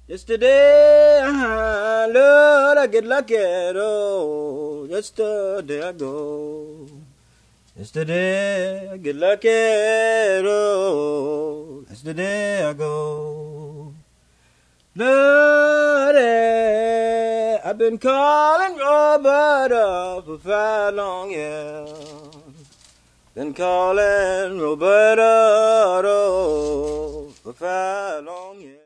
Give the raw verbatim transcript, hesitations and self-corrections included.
Yesterday, uh, Lord, I get lucky, oh, yesterday I go. Yesterday, I get lucky, oh, yesterday I go. Lord, I've been calling Roberta for five long years. Been calling Roberta, oh, for five long years.